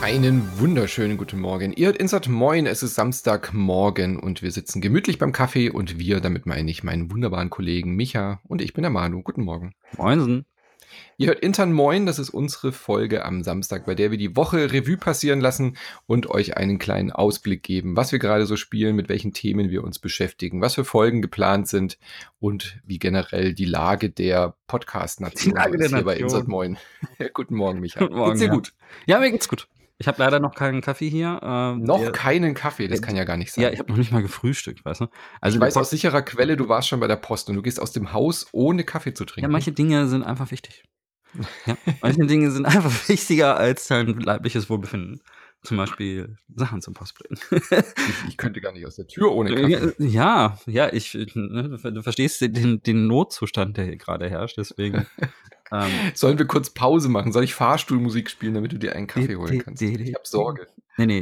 Einen wunderschönen guten Morgen. Ihr hört Insert Moin, es ist Samstagmorgen und wir sitzen gemütlich beim Kaffee und wir, damit meine ich meinen wunderbaren Kollegen Micha und ich bin der Manu. Guten Morgen. Moinsen. Ihr hört Intern Moin, das ist unsere Folge am Samstag, bei der wir die Woche Revue passieren lassen und euch einen kleinen Ausblick geben, was wir gerade so spielen, mit welchen Themen wir uns beschäftigen, was für Folgen geplant sind und wie generell die Lage der Podcast-Nation ist hier bei Insert Moin. Guten Morgen, Micha. Guten Morgen, geht's dir gut? Ja, mir geht's gut. Ich habe leider noch keinen Kaffee hier. Keinen Kaffee, das kann ja gar nicht sein. Ja, ich habe noch nicht mal gefrühstückt, weißt du? Also ich weiß aus sicherer Quelle, du warst schon bei der Post und du gehst aus dem Haus, ohne Kaffee zu trinken. Ja, manche Dinge sind einfach wichtig. Ja, manche Dinge sind einfach wichtiger als dein leibliches Wohlbefinden. Zum Beispiel Sachen zum Post bringen. Ich könnte gar nicht aus der Tür ohne Kaffee. Ja, du verstehst den Notzustand, der hier gerade herrscht, deswegen. Sollen wir kurz Pause machen? Soll ich Fahrstuhlmusik spielen, damit du dir einen Kaffee holen kannst? Ich habe Sorge. Nee,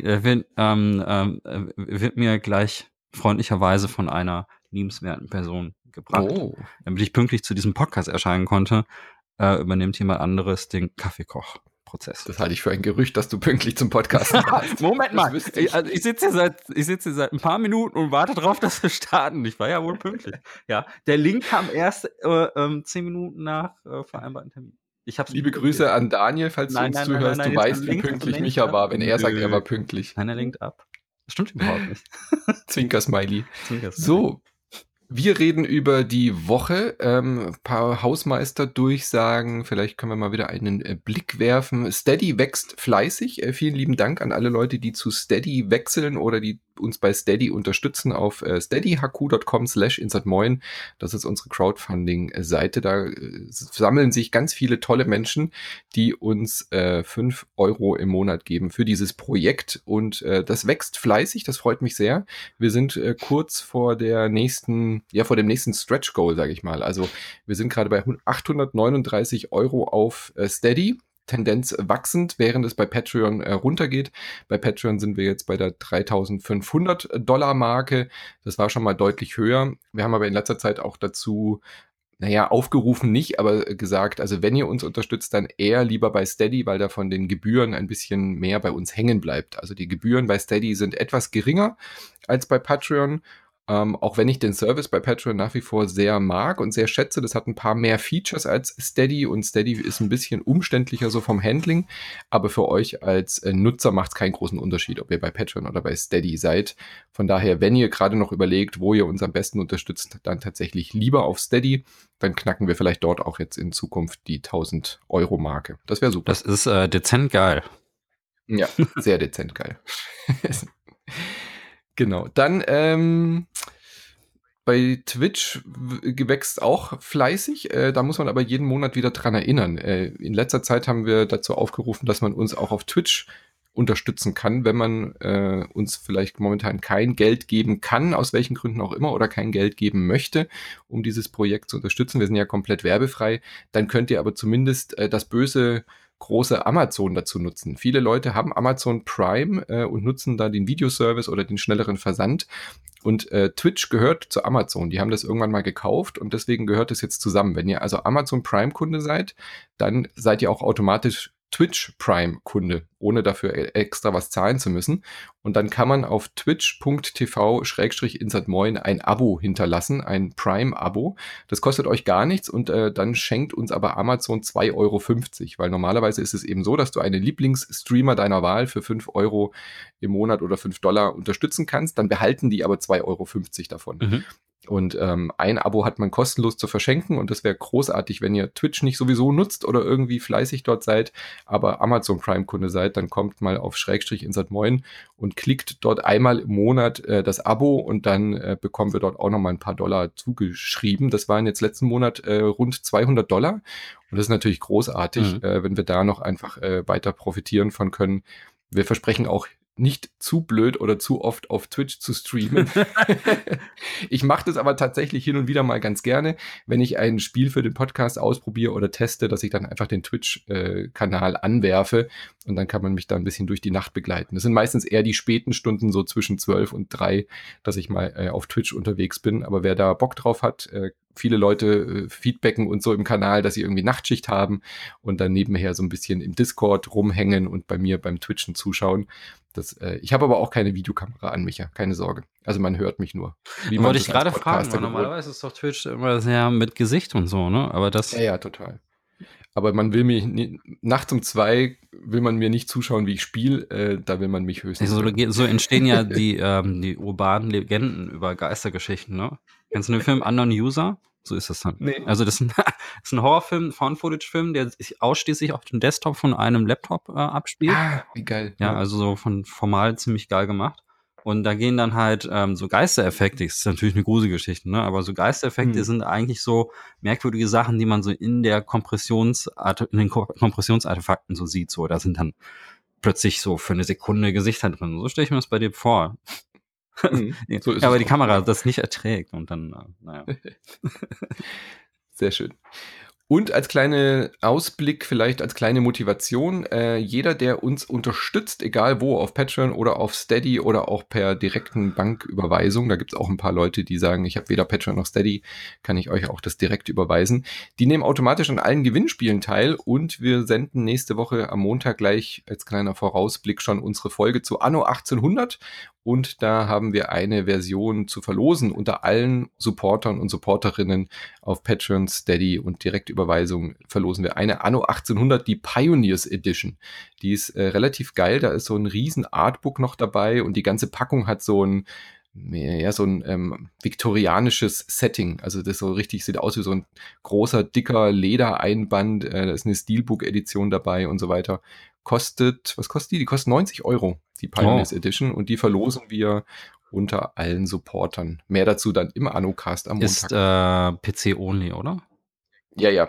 wird mir gleich freundlicherweise von einer liebenswerten Person gebracht. Damit ich pünktlich zu diesem Podcast erscheinen konnte, übernimmt jemand anderes den Kaffeekochprozess. Das halte ich für ein Gerücht, dass du pünktlich zum Podcast warst. Moment mal, ich sitze hier seit ein paar Minuten und warte drauf, dass wir starten. Ich war ja wohl pünktlich. Ja, der Link kam erst 10 Minuten nach vereinbarten Termin. Liebe Grüße an Daniel, falls du uns zuhörst. Du weißt, wie pünktlich Micha war, wenn er sagt, er war pünktlich. Nein, er lenkt ab. Das stimmt überhaupt nicht. Zwinker-Smiley. So, wir reden über die Woche, paar Hausmeister-Durchsagen, vielleicht können wir mal wieder einen Blick werfen. Steady wächst fleißig. Vielen lieben Dank an alle Leute, die zu Steady wechseln oder die uns bei Steady unterstützen auf steadyhq.com/insertmoin. Das ist unsere Crowdfunding-Seite. Da sammeln sich ganz viele tolle Menschen, die uns 5 Euro im Monat geben für dieses Projekt. Und das wächst fleißig, das freut mich sehr. Wir sind kurz vor dem nächsten Stretch Goal, sage ich mal. Also wir sind gerade bei 839 Euro auf Steady. Tendenz wachsend, während es bei Patreon runtergeht. Bei Patreon sind wir jetzt bei der $3.500 Marke. Das war schon mal deutlich höher. Wir haben aber in letzter Zeit auch dazu, aufgerufen nicht, aber gesagt, also wenn ihr uns unterstützt, dann eher lieber bei Steady, weil da von den Gebühren ein bisschen mehr bei uns hängen bleibt. Also die Gebühren bei Steady sind etwas geringer als bei Patreon. Auch wenn ich den Service bei Patreon nach wie vor sehr mag und sehr schätze, das hat ein paar mehr Features als Steady und Steady ist ein bisschen umständlicher so vom Handling, aber für euch als Nutzer macht es keinen großen Unterschied, ob ihr bei Patreon oder bei Steady seid. Von daher, wenn ihr gerade noch überlegt, wo ihr uns am besten unterstützt, dann tatsächlich lieber auf Steady, dann knacken wir vielleicht dort auch jetzt in Zukunft die 1.000 Euro Marke. Das wäre super. Das ist dezent geil. Ja, sehr dezent geil. Genau, dann bei Twitch wächst auch fleißig, da muss man aber jeden Monat wieder dran erinnern. In letzter Zeit haben wir dazu aufgerufen, dass man uns auch auf Twitch unterstützen kann, wenn man uns vielleicht momentan kein Geld geben kann, aus welchen Gründen auch immer, oder kein Geld geben möchte, um dieses Projekt zu unterstützen. Wir sind ja komplett werbefrei. Dann könnt ihr aber zumindest das böse große Amazon dazu nutzen. Viele Leute haben Amazon Prime und nutzen da den Videoservice oder den schnelleren Versand. Und Twitch gehört zu Amazon. Die haben das irgendwann mal gekauft und deswegen gehört es jetzt zusammen. Wenn ihr also Amazon Prime-Kunde seid, dann seid ihr auch automatisch Twitch Prime-Kunde, ohne dafür extra was zahlen zu müssen. Und dann kann man auf twitch.tv/insertmoin ein Abo hinterlassen, ein Prime-Abo. Das kostet euch gar nichts und dann schenkt uns aber Amazon 2,50 Euro, weil normalerweise ist es eben so, dass du einen Lieblingsstreamer deiner Wahl für 5 Euro im Monat oder $5 unterstützen kannst, dann behalten die aber 2,50 Euro davon. Mhm. Und ein Abo hat man kostenlos zu verschenken und das wäre großartig, wenn ihr Twitch nicht sowieso nutzt oder irgendwie fleißig dort seid, aber Amazon Prime-Kunde seid, dann kommt mal auf /insertmoin und klickt dort einmal im Monat das Abo und dann bekommen wir dort auch nochmal ein paar Dollar zugeschrieben. Das waren jetzt letzten Monat rund $200 und das ist natürlich großartig, wenn wir da noch einfach weiter profitieren von können. Wir versprechen auch nicht zu blöd oder zu oft auf Twitch zu streamen. Ich mache das aber tatsächlich hin und wieder mal ganz gerne, wenn ich ein Spiel für den Podcast ausprobiere oder teste, dass ich dann einfach den Twitch-Kanal anwerfe und dann kann man mich da ein bisschen durch die Nacht begleiten. Das sind meistens eher die späten Stunden, so zwischen 12 und 3, dass ich mal auf Twitch unterwegs bin. Aber wer da Bock drauf hat, viele Leute feedbacken und so im Kanal, dass sie irgendwie Nachtschicht haben und dann nebenher so ein bisschen im Discord rumhängen und bei mir beim Twitchen zuschauen. Ich habe aber auch keine Videokamera an, Micha, keine Sorge. Also man hört mich nur. Wollte ich gerade fragen, weil normalerweise ist doch Twitch immer sehr mit Gesicht und so, ne? Aber das... Ja, total. Aber man will mich, nachts um 2 will man mir nicht zuschauen, wie ich spiele, da will man mich höchstens... Also, so entstehen ja die urbanen Legenden über Geistergeschichten, ne? Kennst du den Film Unknown User? So ist das dann. Nee. Also das ist ein Horrorfilm, Found-Footage-Film, der sich ausschließlich auf dem Desktop von einem Laptop abspielt. Ah, wie geil. Ja, also so von formal ziemlich geil gemacht. Und da gehen dann halt so Geistereffekte, das ist natürlich eine gruselige Geschichte, ne? Aber so Geistereffekte sind eigentlich so merkwürdige Sachen, die man so in den Kompressionsartefakten so sieht. So, da sind dann plötzlich so für eine Sekunde Gesichter drin. So stelle ich mir das bei dir vor. So ist aber die Kamera das nicht erträgt und dann, naja. Sehr schön. Und als kleine Ausblick, vielleicht als kleine Motivation, jeder, der uns unterstützt, egal wo, auf Patreon oder auf Steady oder auch per direkten Banküberweisung, da gibt es auch ein paar Leute, die sagen, ich habe weder Patreon noch Steady, kann ich euch auch das direkt überweisen. Die nehmen automatisch an allen Gewinnspielen teil und wir senden nächste Woche am Montag gleich als kleiner Vorausblick schon unsere Folge zu Anno 1800. Und da haben wir eine Version zu verlosen unter allen Supportern und Supporterinnen auf Patreon, Steady und Direktüberweisung verlosen wir eine Anno 1800, die Pioneers Edition. Die ist relativ geil, da ist so ein riesen Artbook noch dabei und die ganze Packung hat so ein viktorianisches Setting. Also das so richtig sieht aus wie so ein großer, dicker Ledereinband. Da ist eine Steelbook-Edition dabei und so weiter. Was kostet die? Die kostet 90 €, die Pioneers Edition. Und die verlosen wir unter allen Supportern. Mehr dazu dann im Annocast am Montag. Ist PC-only, oder? Ja.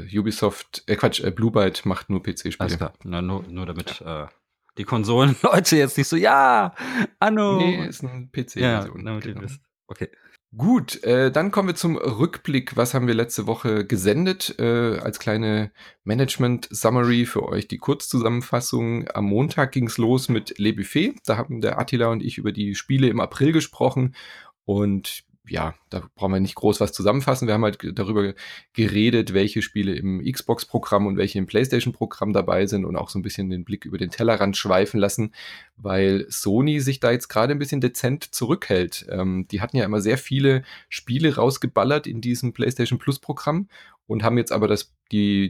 Blue Byte macht nur PC-Spiele. Alles klar. Nur damit die Konsolen-Leute jetzt nicht so, ja, Anno. Nee, ist ein PC-Version. Ja, damit ihr wisst. Okay. Gut, dann kommen wir zum Rückblick. Was haben wir letzte Woche gesendet? Als kleine Management-Summary für euch die Kurzzusammenfassung. Am Montag ging's los mit Le Buffet. Da haben der Attila und ich über die Spiele im April gesprochen. Und ja, da brauchen wir nicht groß was zusammenfassen. Wir haben halt darüber geredet, welche Spiele im Xbox-Programm und welche im PlayStation-Programm dabei sind und auch so ein bisschen den Blick über den Tellerrand schweifen lassen, weil Sony sich da jetzt gerade ein bisschen dezent zurückhält. Die hatten ja immer sehr viele Spiele rausgeballert in diesem PlayStation Plus-Programm und haben jetzt aber die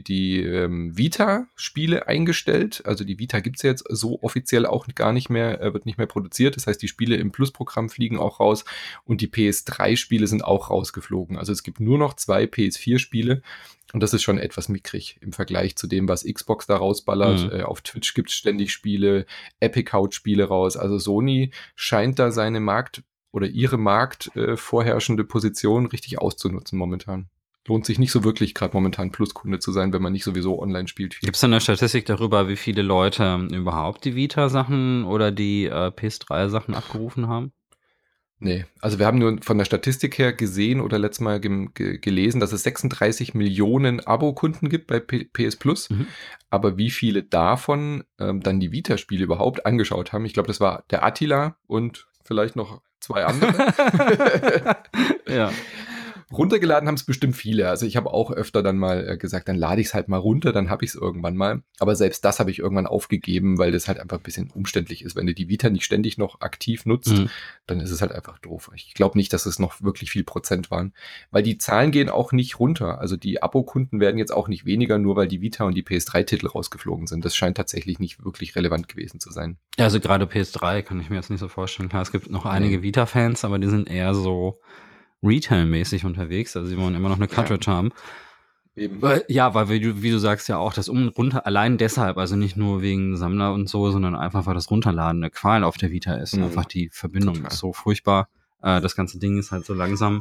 Vita-Spiele eingestellt. Also die Vita gibt's ja jetzt so offiziell auch gar nicht mehr, wird nicht mehr produziert. Das heißt, die Spiele im Plus-Programm fliegen auch raus und die PS3-Spiele sind auch rausgeflogen. Also es gibt nur noch 2 PS4-Spiele und das ist schon etwas mickrig im Vergleich zu dem, was Xbox da rausballert. Auf Twitch gibt's ständig Spiele, Epic haut Spiele raus. Also Sony scheint da seine ihre vorherrschende Position richtig auszunutzen momentan. Lohnt sich nicht so wirklich, gerade momentan Pluskunde zu sein, wenn man nicht sowieso online spielt. Gibt es da eine Statistik darüber, wie viele Leute überhaupt die Vita-Sachen oder die PS3-Sachen abgerufen haben? Nee, also wir haben nur von der Statistik her gesehen oder letztes Mal gelesen, dass es 36 Millionen Abo-Kunden gibt bei PS Plus. Aber wie viele davon dann die Vita-Spiele überhaupt angeschaut haben, ich glaube, das war der Attila und vielleicht noch 2 andere. Ja. Runtergeladen haben es bestimmt viele. Also ich habe auch öfter dann mal gesagt, dann lade ich es halt mal runter, dann habe ich es irgendwann mal. Aber selbst das habe ich irgendwann aufgegeben, weil das halt einfach ein bisschen umständlich ist. Wenn du die Vita nicht ständig noch aktiv nutzt, dann ist es halt einfach doof. Ich glaube nicht, dass es noch wirklich viel Prozent waren, weil die Zahlen gehen auch nicht runter. Also die Abo-Kunden werden jetzt auch nicht weniger, nur weil die Vita und die PS3-Titel rausgeflogen sind. Das scheint tatsächlich nicht wirklich relevant gewesen zu sein. Ja, also gerade PS3 kann ich mir jetzt nicht so vorstellen. Klar, es gibt noch einige Vita-Fans, aber die sind eher so Retail-mäßig unterwegs, also sie wollen immer noch eine Cartridge haben. Eben. Ja, weil wie du sagst ja auch, das runter allein deshalb, also nicht nur wegen Sammler und so, sondern einfach, weil das Runterladen eine Qual auf der Vita ist. Einfach die Verbindung ist so furchtbar. Das ganze Ding ist halt so langsam.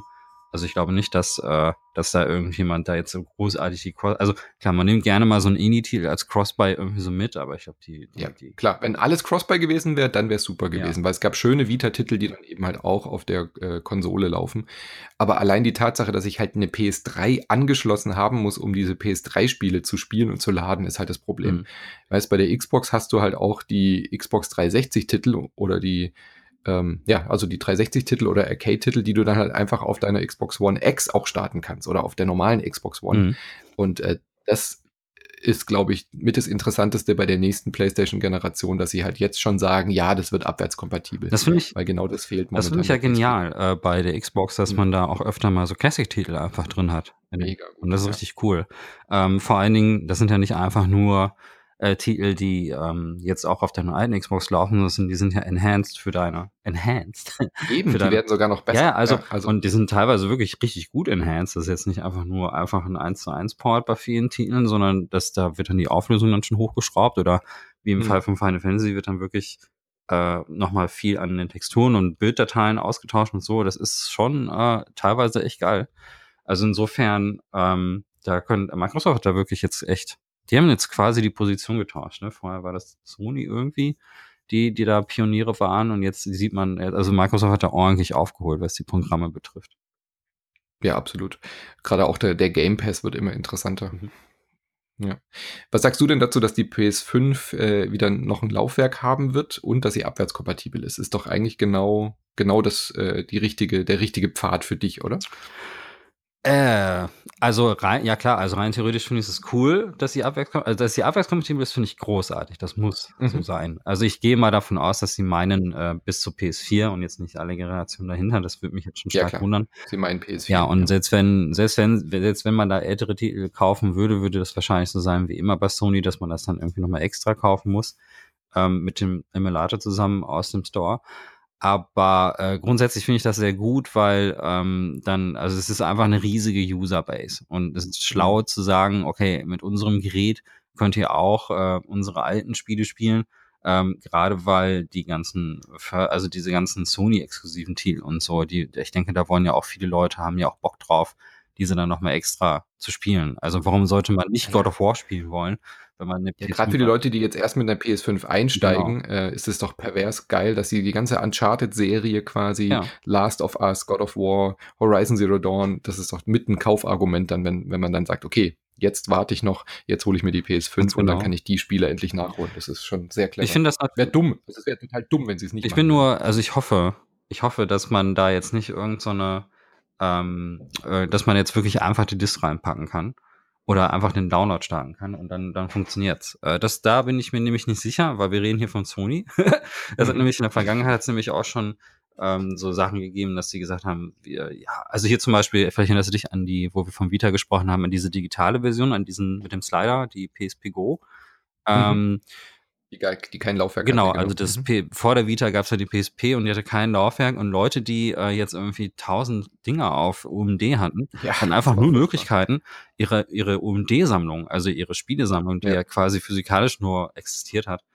Also ich glaube nicht, dass da irgendjemand da jetzt so großartig also klar, man nimmt gerne mal so einen Indie-Titel als Cross-Buy irgendwie so mit, aber ich glaube, klar, wenn alles Cross-Buy gewesen wäre, dann wäre es super gewesen, weil es gab schöne Vita-Titel, die dann eben halt auch auf der Konsole laufen. Aber allein die Tatsache, dass ich halt eine PS3 angeschlossen haben muss, um diese PS3-Spiele zu spielen und zu laden, ist halt das Problem. Weißt, bei der Xbox hast du halt auch die Xbox 360-Titel oder die also die 360-Titel oder Arcade-Titel, die du dann halt einfach auf deiner Xbox One X auch starten kannst oder auf der normalen Xbox One. Und das ist, glaube ich, mit das Interessanteste bei der nächsten PlayStation-Generation, dass sie halt jetzt schon sagen, ja, das wird abwärtskompatibel. Das finde ich, weil genau das fehlt momentan. Das finde ich ja genial bei der Xbox, dass man da auch öfter mal so Classic-Titel einfach drin hat. Mega gut. Und das ist richtig cool. Vor allen Dingen, das sind ja nicht einfach nur Titel, die jetzt auch auf deiner alten Xbox laufen, die sind ja enhanced für deine. Enhanced? Eben, die werden sogar noch besser. Ja, also, und die sind teilweise wirklich richtig gut enhanced. Das ist jetzt nicht einfach nur ein 1:1 Port bei vielen Titeln, sondern da wird dann die Auflösung dann schon hochgeschraubt oder wie im Fall von Final Fantasy wird dann wirklich nochmal viel an den Texturen und Bilddateien ausgetauscht und so. Das ist schon teilweise echt geil. Also insofern, Microsoft da wirklich jetzt echt, die haben jetzt quasi die Position getauscht, ne? Vorher war das Sony irgendwie, die da Pioniere waren und jetzt sieht man, also Microsoft hat da ordentlich aufgeholt, was die Programme betrifft. Ja, absolut. Gerade auch der Game Pass wird immer interessanter. Ja. Was sagst du denn dazu, dass die PS5 wieder noch ein Laufwerk haben wird und dass sie abwärtskompatibel ist? Ist doch eigentlich genau das der richtige Pfad für dich, oder? Also rein theoretisch finde ich es cool, dass sie abwärtskompatibel ist, finde ich großartig. Das muss so sein. Also ich gehe mal davon aus, dass sie meinen bis zur PS4 und jetzt nicht alle Generationen dahinter. Das würde mich jetzt schon stark wundern. Sie meinen PS4. Ja, und selbst wenn man da ältere Titel kaufen würde das wahrscheinlich so sein wie immer bei Sony, dass man das dann irgendwie nochmal extra kaufen muss, mit dem Emulator zusammen aus dem Store. Aber grundsätzlich finde ich das sehr gut, weil also es ist einfach eine riesige Userbase und es ist schlau zu sagen, okay, mit unserem Gerät könnt ihr auch unsere alten Spiele spielen, gerade weil diese ganzen Sony-exklusiven Titel und so, ich denke, da wollen ja auch viele Leute, haben ja auch Bock drauf, diese dann nochmal extra zu spielen. Also warum sollte man nicht God of War spielen wollen, wenn man eine PS5 gerade für die Leute, die jetzt erst mit einer PS5 einsteigen, ist es doch pervers geil, dass sie die ganze Uncharted-Serie quasi, Last of Us, God of War, Horizon Zero Dawn, das ist doch mit ein Kaufargument dann, wenn man dann sagt, okay, jetzt warte ich noch, jetzt hole ich mir die PS5 und dann kann ich die Spiele endlich nachholen. Das ist schon sehr clever. Ich finde das wäre dumm. Das wäre total dumm, wenn sie es nicht machen. Ich bin nur, also ich hoffe, dass man da jetzt nicht dass man jetzt wirklich einfach die Disc reinpacken kann oder einfach den Download starten kann und dann funktioniert's. Da bin ich mir nämlich nicht sicher, weil wir reden hier von Sony. Das hat nämlich in der Vergangenheit nämlich auch schon so Sachen gegeben, dass sie gesagt haben, also hier zum Beispiel, vielleicht erinnerst du dich an wo wir von Vita gesprochen haben, an diese digitale Version, an diesen mit dem Slider, die PSP Go. Die kein Laufwerk hatte. Also vor der Vita gab es ja die PSP und die hatte kein Laufwerk und Leute, die jetzt irgendwie 1000 Dinger auf UMD hatten, hatten einfach nur Möglichkeiten, ihre UMD-Sammlung, also ihre Spielesammlung, die ja quasi physikalisch nur existiert hat,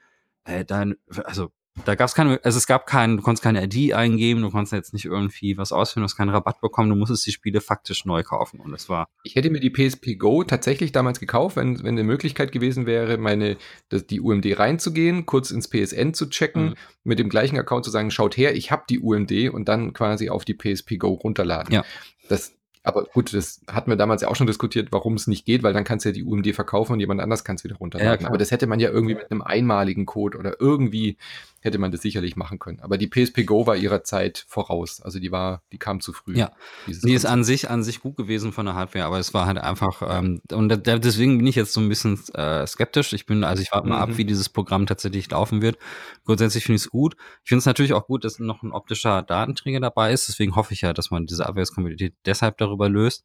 da gab es du konntest keine ID eingeben, du konntest jetzt nicht irgendwie was ausführen, du hast keinen Rabatt bekommen, du musstest die Spiele faktisch neu kaufen und das war... Ich hätte mir die PSP Go tatsächlich damals gekauft, wenn eine Möglichkeit gewesen wäre, die UMD reinzugehen, kurz ins PSN zu checken, mit dem gleichen Account zu sagen, schaut her, ich habe die UMD und dann quasi auf die PSP Go runterladen. Ja. Aber gut, das hatten wir damals ja auch schon diskutiert, warum es nicht geht, weil dann kannst du ja die UMD verkaufen und jemand anders kann es wieder runterladen. Aber das hätte man ja irgendwie mit einem einmaligen Code oder irgendwie hätte man das sicherlich machen können. Aber die PSP Go war ihrer Zeit voraus. Also die kam zu früh. Ja, die ist an sich gut gewesen von der Hardware, aber es war halt einfach, und deswegen bin ich jetzt so ein bisschen skeptisch. Ich warte mal ab, wie dieses Programm tatsächlich laufen wird. Grundsätzlich finde ich es gut. Ich finde es natürlich auch gut, dass noch ein optischer Datenträger dabei ist. Deswegen hoffe ich ja, dass man diese Abwärtskompatibilität deshalb darüber löst.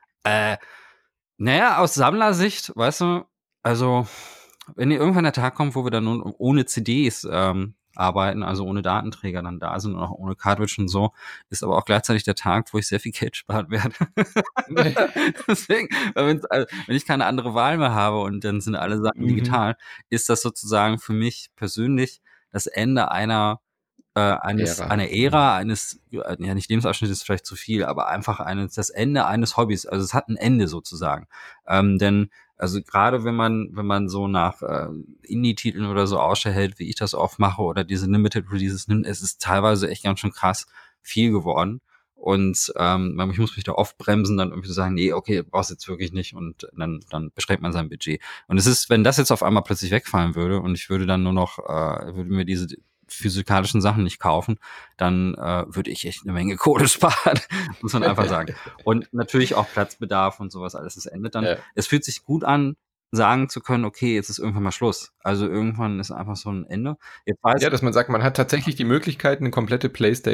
Aus Sammlersicht, weißt du, also wenn irgendwann der Tag kommt, wo wir dann nun ohne CDs arbeiten, also ohne Datenträger dann da sind und auch ohne Cartridge und so, ist aber auch gleichzeitig der Tag, wo ich sehr viel Geld sparen werde. Deswegen, wenn ich keine andere Wahl mehr habe und dann sind alle Sachen digital, ist das sozusagen für mich persönlich das Ende einer einer Ära, eines, ja nicht Lebensabschnittes ist vielleicht zu viel, aber einfach das Ende eines Hobbys. Also es hat ein Ende sozusagen. Denn also gerade wenn man so nach Indie-Titeln oder so Ausschau hält, wie ich das oft mache, oder diese Limited Releases nimmt, es ist teilweise echt ganz schön krass viel geworden. Und ich muss mich da oft bremsen, dann irgendwie zu sagen, nee, okay, brauchst jetzt wirklich nicht, und dann beschränkt man sein Budget. Und es ist, wenn das jetzt auf einmal plötzlich wegfallen würde und ich würde dann nur noch, würde mir diese physikalischen Sachen nicht kaufen, dann würde ich echt eine Menge Kohle sparen, muss man einfach sagen. Und natürlich auch Platzbedarf und sowas alles, das endet dann. Ja. Es fühlt sich gut an, sagen zu können, okay, jetzt ist irgendwann mal Schluss. Also irgendwann ist einfach so ein Ende. Jetzt weiß Ja, dass man sagt, man hat tatsächlich die Möglichkeit, eine komplette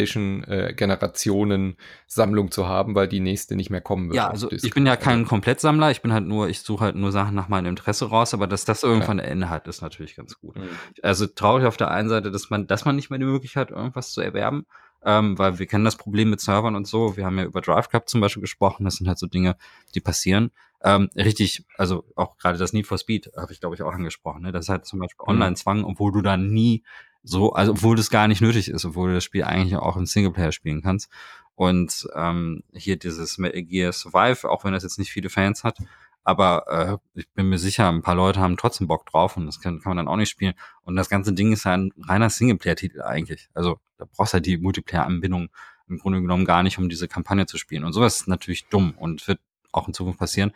PlayStation-Generationen-Sammlung zu haben, weil die nächste nicht mehr kommen wird ja, auf also Disc. ich bin ja kein Komplettsammler, ich suche halt nur Sachen nach meinem Interesse raus, aber dass das irgendwann ein Ende hat, ist natürlich ganz gut. Mhm. Also traurig auf der einen Seite, dass man nicht mehr die Möglichkeit hat, irgendwas zu erwerben, weil wir kennen das Problem mit Servern und so. Wir haben ja über Drive Club zum Beispiel gesprochen, das sind halt so Dinge, die passieren. Richtig, also auch gerade das Need for Speed habe ich, glaube ich, auch angesprochen. Ne? Das ist halt zum Beispiel Online-Zwang, obwohl du da nie so, also obwohl das gar nicht nötig ist, obwohl du das Spiel eigentlich auch im Singleplayer spielen kannst. Und hier dieses Metal Gear Survive, auch wenn das jetzt nicht viele Fans hat, aber ich bin mir sicher, ein paar Leute haben trotzdem Bock drauf, und das kann man dann auch nicht spielen. Und das ganze Ding ist ja ein reiner Singleplayer-Titel eigentlich. Also da brauchst du halt die Multiplayer-Anbindung im Grunde genommen gar nicht, um diese Kampagne zu spielen. Und sowas ist natürlich dumm und wird auch in Zukunft passieren.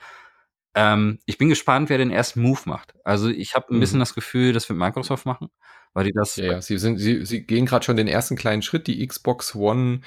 Ich bin gespannt, wer den ersten Move macht. Also ich habe ein bisschen das Gefühl, das wird Microsoft machen, weil die das. Ja, sie gehen gerade schon den ersten kleinen Schritt. Die Xbox One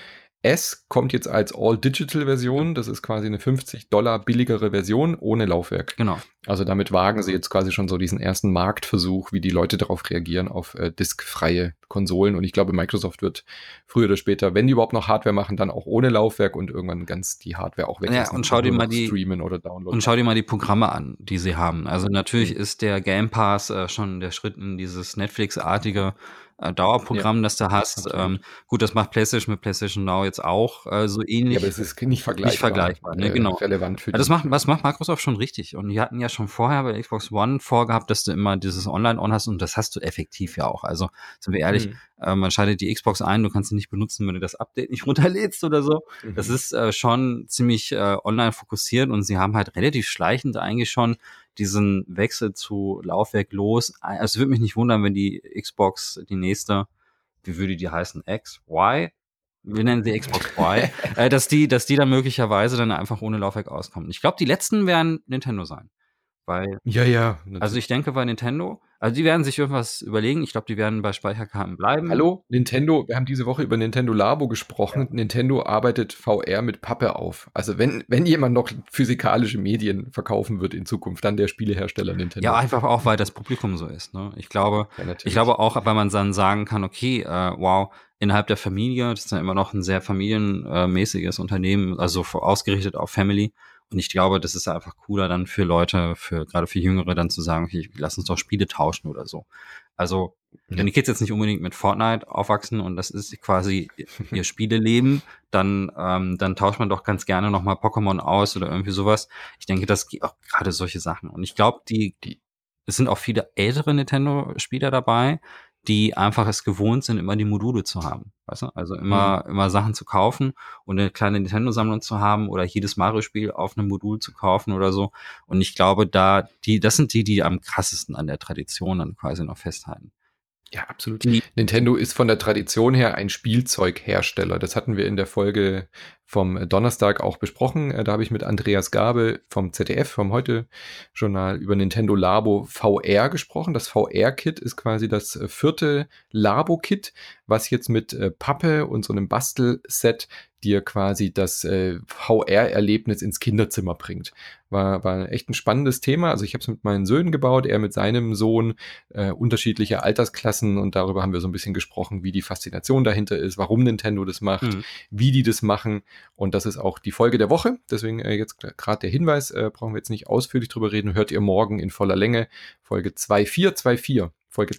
S kommt jetzt als All-Digital-Version. Das ist quasi eine $50 billigere Version ohne Laufwerk. Genau. Also damit wagen sie jetzt quasi schon so diesen ersten Marktversuch, wie die Leute darauf reagieren, auf diskfreie Konsolen. Und ich glaube, Microsoft wird früher oder später, wenn die überhaupt noch Hardware machen, dann auch ohne Laufwerk und irgendwann ganz die Hardware auch weglassen. Ja, und schau dir mal streamen oder downloaden. Und schau dir mal die Programme an, die sie haben. Also natürlich ist der Game Pass schon der Schritt in dieses Netflix-artige Dauerprogramm, das du hast. Gut, das macht PlayStation mit PlayStation Now jetzt auch so ähnlich. Ja, aber es ist nicht vergleichbar. Nicht vergleichbar, ne, genau. Relevant für die. Das macht Microsoft schon richtig. Und die hatten ja schon vorher bei der Xbox One vorgehabt, dass du immer dieses Online-On hast, und das hast du effektiv ja auch. Also sind wir ehrlich, man schaltet die Xbox ein, du kannst sie nicht benutzen, wenn du das Update nicht runterlädst oder so. Das ist schon ziemlich online fokussiert, und sie haben halt relativ schleichend eigentlich schon diesen Wechsel zu Laufwerk los. Also es würde mich nicht wundern, wenn die Xbox, die nächste, wie würde die heißen? X? Y? Wir nennen sie Xbox Y, dass die dann möglicherweise dann einfach ohne Laufwerk auskommen. Ich glaube, die letzten werden Nintendo sein. Weil, ja. Also ich denke bei Nintendo, also die werden sich irgendwas überlegen. Ich glaube, die werden bei Speicherkarten bleiben. Hallo, Nintendo, wir haben diese Woche über Nintendo Labo gesprochen. Ja. Nintendo arbeitet VR mit Pappe auf. Also wenn jemand noch physikalische Medien verkaufen wird in Zukunft, dann der Spielehersteller Nintendo. Ja, einfach auch, weil das Publikum so ist. Ne? Ich glaube auch, weil man dann sagen kann, okay, wow, innerhalb der Familie, das ist ja immer noch ein sehr familienmäßiges Unternehmen, also ausgerichtet auf Family. Und ich glaube, das ist einfach cooler dann für Leute, gerade für Jüngere, dann zu sagen, okay, lass uns doch Spiele tauschen oder so. Also, wenn die Kids jetzt nicht unbedingt mit Fortnite aufwachsen und das ist quasi ihr Spieleleben, dann tauscht man doch ganz gerne nochmal Pokémon aus oder irgendwie sowas. Ich denke, das geht auch gerade solche Sachen. Und ich glaube, es sind auch viele ältere Nintendo-Spieler dabei, die einfach es gewohnt sind, immer die Module zu haben. Weißt du? Also immer Sachen zu kaufen und eine kleine Nintendo-Sammlung zu haben oder jedes Mario-Spiel auf einem Modul zu kaufen oder so. Und ich glaube, das sind die am krassesten an der Tradition dann quasi noch festhalten. Ja, absolut. Nintendo ist von der Tradition her ein Spielzeughersteller. Das hatten wir in der Folge vom Donnerstag auch besprochen. Da habe ich mit Andreas Gabe vom ZDF, vom Heute-Journal, über Nintendo Labo VR gesprochen. Das VR-Kit ist quasi das 4. Labo-Kit, was jetzt mit Pappe und so einem Bastelset dir quasi das VR-Erlebnis ins Kinderzimmer bringt. War echt ein spannendes Thema. Also ich habe es mit meinen Söhnen gebaut, er mit seinem Sohn, unterschiedliche Altersklassen, und darüber haben wir so ein bisschen gesprochen, wie die Faszination dahinter ist, warum Nintendo das macht, wie die das machen, und das ist auch die Folge der Woche. Deswegen jetzt gerade der Hinweis, brauchen wir jetzt nicht ausführlich drüber reden, hört ihr morgen in voller Länge, Folge 2424. Folge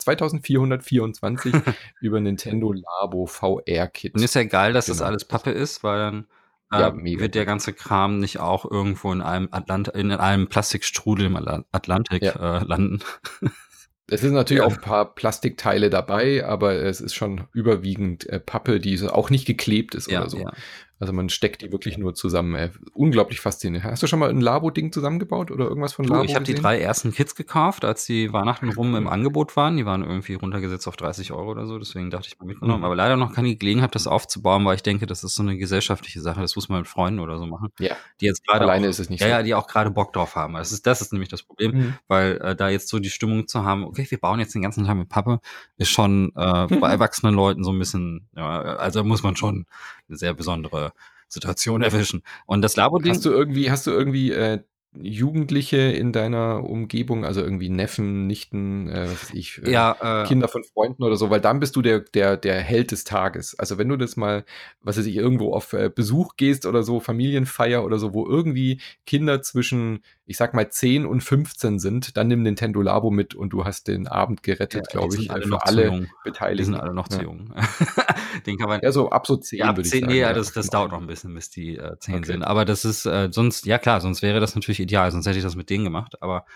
2424 über Nintendo Labo VR-Kit. Und ist ja geil, dass das alles Pappe ist, weil dann wird der ganze Kram nicht auch irgendwo in einem Plastikstrudel im Atlantik landen. Es sind natürlich Ja. auch ein paar Plastikteile dabei, aber es ist schon überwiegend Pappe, die so auch nicht geklebt ist Ja, oder so. ja. Also man steckt die wirklich nur zusammen. Unglaublich faszinierend. Hast du schon mal ein Labo-Ding zusammengebaut oder irgendwas von Du, Labo ich habe die gesehen? 3 ersten Kits gekauft, als die Weihnachten rum im Cool. Angebot waren. Die waren irgendwie runtergesetzt auf 30 € oder so, deswegen dachte ich mal mitgenommen. Mhm. Aber leider noch keine Gelegenheit, das aufzubauen, weil ich denke, das ist so eine gesellschaftliche Sache. Das muss man mit Freunden oder so machen, Ja, die jetzt gerade alleine auch ist es nicht ja, so. ja, die auch gerade Bock drauf haben. Das ist nämlich das Problem, Mhm. weil, da jetzt so die Stimmung zu haben: „Okay, wir bauen jetzt den ganzen Tag mit Pappe“, ist schon, bei erwachsenen Leuten so ein bisschen ja, also muss man schon eine sehr besondere Situation erwischen. Und das Labo-Ding Hast du irgendwie Jugendliche in deiner Umgebung, also irgendwie Neffen, Nichten, was weiß ich, ja, Kinder von Freunden oder so, weil dann bist du der Held des Tages. Also wenn du das mal, was weiß ich, irgendwo auf Besuch gehst oder so, Familienfeier oder so, wo irgendwie Kinder zwischen, ich sag mal, 10 und 15 sind, dann nimm Nintendo Labo mit und du hast den Abend ja, gerettet, die glaube sind ich, alle noch für zu alle jung. Die sind Beteiligten. alle noch zu Ja, jung. Den kann man ja so ab so ja, 10 ab würde ich 10, nee, sagen, ja, oder das ab dauert 9. noch ein bisschen, bis die 10 Okay. sind. Aber das ist sonst, ja klar, sonst wäre das natürlich ideal, sonst hätte ich das mit denen gemacht. Aber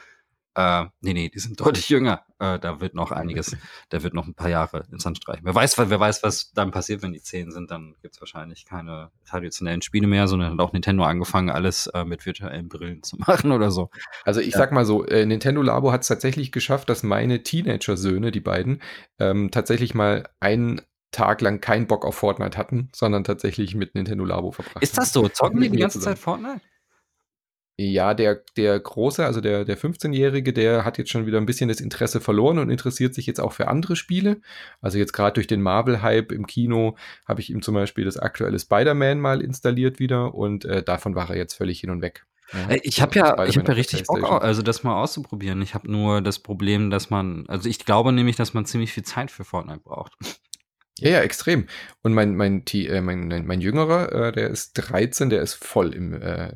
nee, die sind deutlich jünger. Da wird noch einiges, da wird noch ein paar Jahre ins Land streichen. Wer weiß, was dann passiert, wenn die 10 sind, dann gibt's wahrscheinlich keine traditionellen Spiele mehr, sondern hat auch Nintendo angefangen, alles mit virtuellen Brillen zu machen oder so. Also ich Ja. sag mal so, Nintendo Labo hat es tatsächlich geschafft, dass meine Teenager-Söhne, die beiden, tatsächlich mal einen Tag lang keinen Bock auf Fortnite hatten, sondern tatsächlich mit Nintendo Labo verbracht Ist das haben. so? Auch Zocken die mit die mir ganze Zeit zusammen. Fortnite? Ja, der Große, also der 15-Jährige, der hat jetzt schon wieder ein bisschen das Interesse verloren und interessiert sich jetzt auch für andere Spiele. Also jetzt gerade durch den Marvel-Hype im Kino habe ich ihm zum Beispiel das aktuelle Spider-Man mal installiert wieder und davon war er jetzt völlig hin und weg. Ja, Ich so habe ja, ich Spider-Man habe ja auf der richtig Bock, PlayStation. also das mal auszuprobieren. Ich habe nur das Problem, dass also ich glaube nämlich, dass man ziemlich viel Zeit für Fortnite braucht. Ja, ja, extrem. Und mein Jüngerer, der ist 13, der ist voll im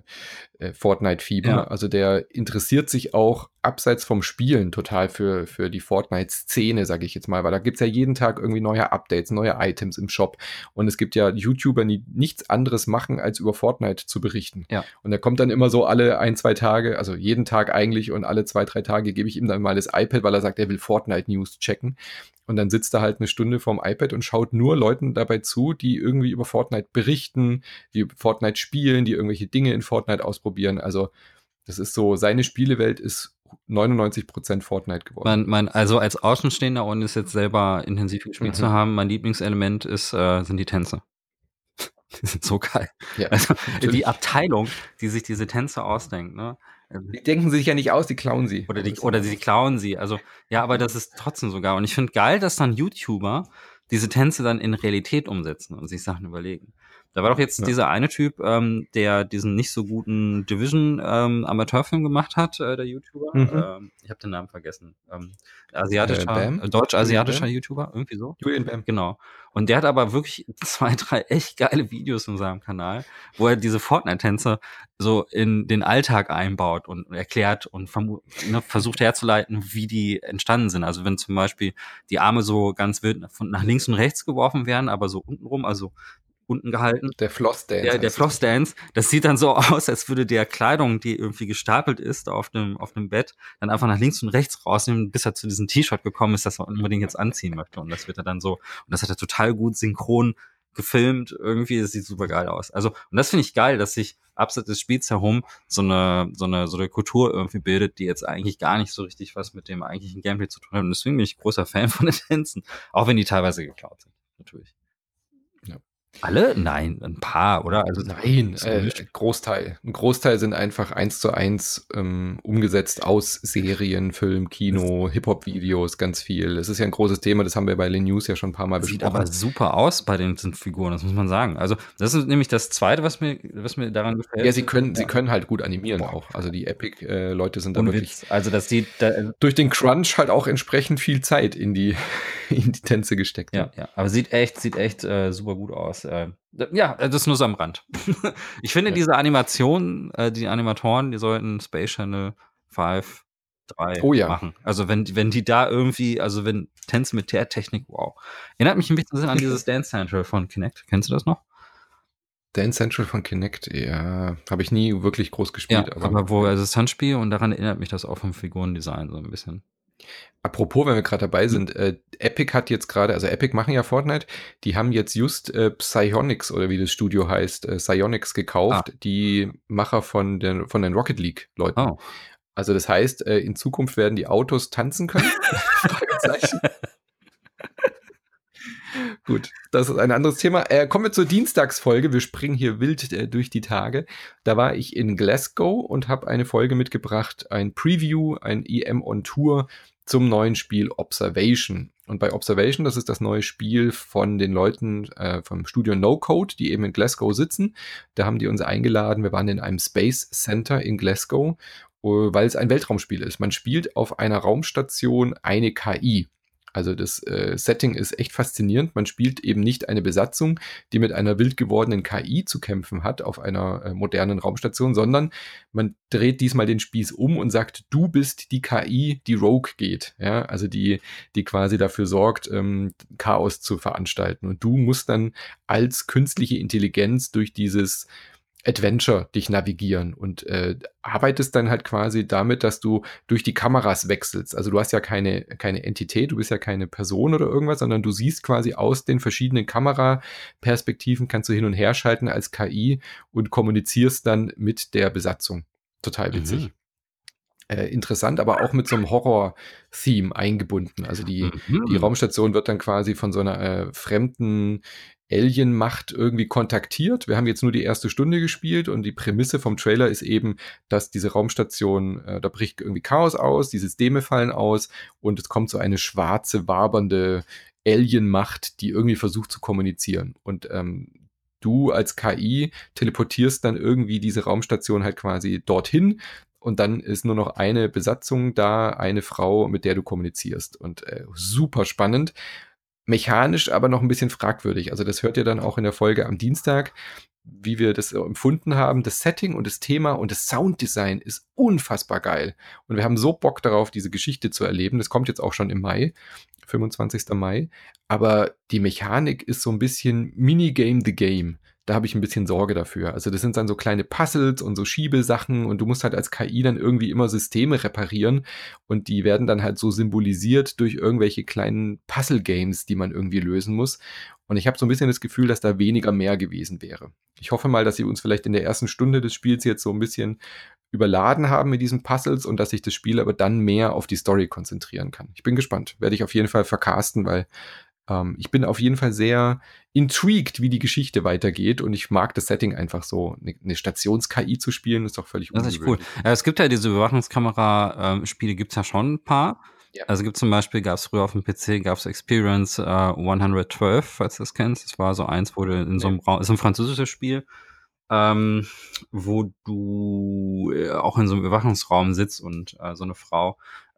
Ja, Fortnite-Fieber. Also der interessiert sich auch abseits vom Spielen total für die Fortnite-Szene, sage ich jetzt mal, weil da gibt's ja jeden Tag irgendwie neue Updates, neue Items im Shop. Und es gibt ja YouTuber, die nichts anderes machen, als über Fortnite zu berichten. ja. Und der kommt dann immer so alle 1, 2 Tage, also jeden Tag eigentlich und alle 2, 3 Tage gebe ich ihm dann mal das iPad, weil er sagt, er will Fortnite-News checken. Und dann sitzt er halt eine Stunde vorm iPad und schaut nur Leuten dabei zu, die irgendwie über Fortnite berichten, die Fortnite spielen, die irgendwelche Dinge in Fortnite ausprobieren. Also das ist so, seine Spielewelt ist 99% Fortnite geworden. Also als Außenstehender, ohne es jetzt selber intensiv gespielt zu Mhm. haben, mein Lieblingselement sind die Tänze. Die sind so geil. Ja, Also die natürlich. Abteilung, die sich diese Tänze ausdenkt, ne? Die denken sich ja nicht aus, die klauen sie. Oder Aber die, das sind oder einfach. sie klauen sie. Also, ja, aber das ist trotzdem sogar. Und ich finde geil, dass dann YouTuber diese Tänze dann in Realität umsetzen und sich Sachen überlegen. Da war doch jetzt Ja. dieser eine Typ, der diesen nicht so guten Division Amateurfilm gemacht hat, der Mhm. YouTuber. Ich habe den Namen vergessen. Bam? Julian Deutsch-asiatischer Bam? YouTuber, irgendwie so. Julian Bam. Genau. Und der hat aber wirklich 2, 3 echt geile Videos in seinem Kanal, wo er diese Fortnite-Tänze so in den Alltag einbaut und erklärt und versucht herzuleiten, wie die entstanden sind. Also wenn zum Beispiel die Arme so ganz wild nach links und rechts geworfen werden, aber so untenrum, also unten gehalten. Der Floss Dance Der heißt das bestimmt. Flossdance, das sieht dann so aus, als würde der Kleidung, die irgendwie gestapelt ist auf dem Bett, dann einfach nach links und rechts rausnehmen, bis er zu diesem T-Shirt gekommen ist, das er unbedingt jetzt anziehen möchte. Und das wird er dann so, und das hat er total gut synchron gefilmt. Irgendwie, das sieht super geil aus. Also, und das finde ich geil, dass sich abseits des Spiels herum so eine Kultur irgendwie bildet, die jetzt eigentlich gar nicht so richtig was mit dem eigentlichen Gameplay zu tun hat. Und deswegen bin ich großer Fan von den Tänzen. Auch wenn die teilweise geklaut sind. Natürlich. Ja. Alle? Nein, ein paar, oder? Also Nein, ist gemischt. Großteil. Ein Großteil sind einfach 1:1 umgesetzt aus Serien, Film, Kino, Hip-Hop-Videos, ganz viel. Das ist ja ein großes Thema, das haben wir bei den News ja schon ein paar Mal Sieht aber besprochen. super aus bei den Figuren, das muss man sagen. Also, das ist nämlich das Zweite, was mir daran Ja, gefällt. sie Ja. können halt gut animieren Boah, auch. Also die Epic-Leute sind da ohne wirklich Witz. Also, das sieht da, durch den Crunch halt auch entsprechend viel Zeit in die, in die Tänze gesteckt. ja, ja. Aber sieht echt super gut aus. Ja, das ist nur so am Rand. Ich finde Ja. diese Animation, die Animatoren, die sollten Space Channel 5, 3 Oh ja, machen. Also, wenn die da irgendwie, also wenn Tänze mit der Technik, wow. Erinnert mich ein bisschen an dieses Dance Central von Kinect. Kennst du das noch? Dance Central von Kinect, ja, habe ich nie wirklich groß Ja, gespielt, aber aber wo ja. also das Handspiel und daran erinnert mich das auch vom Figurendesign so ein bisschen. Apropos, wenn wir gerade dabei Hm? sind, Epic hat jetzt gerade, also Epic machen ja Fortnite, die haben jetzt just Psyonix oder wie das Studio heißt, Psyonix Ah, gekauft, die Macher von den Rocket League-Leuten. oh. Also das heißt, in Zukunft werden die Autos tanzen können? Fragezeichen. Gut, das ist ein anderes Thema. Kommen wir zur Dienstagsfolge. Wir springen hier wild durch die Tage. Da war ich in Glasgow und habe eine Folge mitgebracht, ein Preview, ein EM on Tour zum neuen Spiel Observation. Und bei Observation, das ist das neue Spiel von den Leuten vom Studio No Code, die eben in Glasgow sitzen. Da haben die uns eingeladen. Wir waren in einem Space Center in Glasgow, weil es ein Weltraumspiel ist. Man spielt auf einer Raumstation eine KI. Also das Setting ist echt faszinierend. Man spielt eben nicht eine Besatzung, die mit einer wild gewordenen KI zu kämpfen hat auf einer modernen Raumstation, sondern man dreht diesmal den Spieß um und sagt, du bist die KI, die Rogue geht. Ja, also die quasi dafür sorgt, Chaos zu veranstalten. Und du musst dann als künstliche Intelligenz durch dieses Adventure dich navigieren und arbeitest dann halt quasi damit, dass du durch die Kameras wechselst. Also du hast ja keine Entität, du bist ja keine Person oder irgendwas, sondern du siehst quasi aus den verschiedenen Kameraperspektiven, kannst du hin und her schalten als KI und kommunizierst dann mit der Besatzung. Total Mhm. witzig. Interessant, aber auch mit so einem Horror-Theme eingebunden. Also die Mhm. Raumstation wird dann quasi von so einer fremden Alien-Macht irgendwie kontaktiert. Wir haben jetzt nur die erste Stunde gespielt und die Prämisse vom Trailer ist eben, dass diese Raumstation, da bricht irgendwie Chaos aus, die Systeme fallen aus und es kommt so eine schwarze, wabernde Alien-Macht, die irgendwie versucht zu kommunizieren. Und du als KI teleportierst dann irgendwie diese Raumstation halt quasi dorthin und dann ist nur noch eine Besatzung da, eine Frau, mit der du kommunizierst. Und super spannend. Mechanisch aber noch ein bisschen fragwürdig. Also das hört ihr dann auch in der Folge am Dienstag, wie wir das empfunden haben. Das Setting und das Thema und das Sounddesign ist unfassbar geil. Und wir haben so Bock darauf, diese Geschichte zu erleben. Das kommt jetzt auch schon im Mai, 25. Mai. Aber die Mechanik ist so ein bisschen Minigame the Game. Da habe ich ein bisschen Sorge dafür. Also das sind dann so kleine Puzzles und so Schiebesachen und du musst halt als KI dann irgendwie immer Systeme reparieren und die werden dann halt so symbolisiert durch irgendwelche kleinen Puzzle-Games, die man irgendwie lösen muss. Und ich habe so ein bisschen das Gefühl, dass da weniger mehr gewesen wäre. Ich hoffe mal, dass sie uns vielleicht in der ersten Stunde des Spiels jetzt so ein bisschen überladen haben mit diesen Puzzles und dass sich das Spiel aber dann mehr auf die Story konzentrieren kann. Ich bin gespannt. Werde ich auf jeden Fall vercasten, weil ich bin auf jeden Fall sehr intrigued, wie die Geschichte weitergeht und ich mag das Setting einfach so. Eine Stations-KI zu spielen, ist doch völlig Das ist echt cool. ungewöhnlich. Es gibt ja diese Überwachungskamera-Spiele, gibt's ja schon ein paar. Ja. Also gibt zum Beispiel, gab's früher auf dem PC, gab's Experience 112, falls du das kennst. Das war so eins, wo du in so Nee. einem Raum, ist ein französisches Spiel, wo du auch in so einem Überwachungsraum sitzt und so eine Frau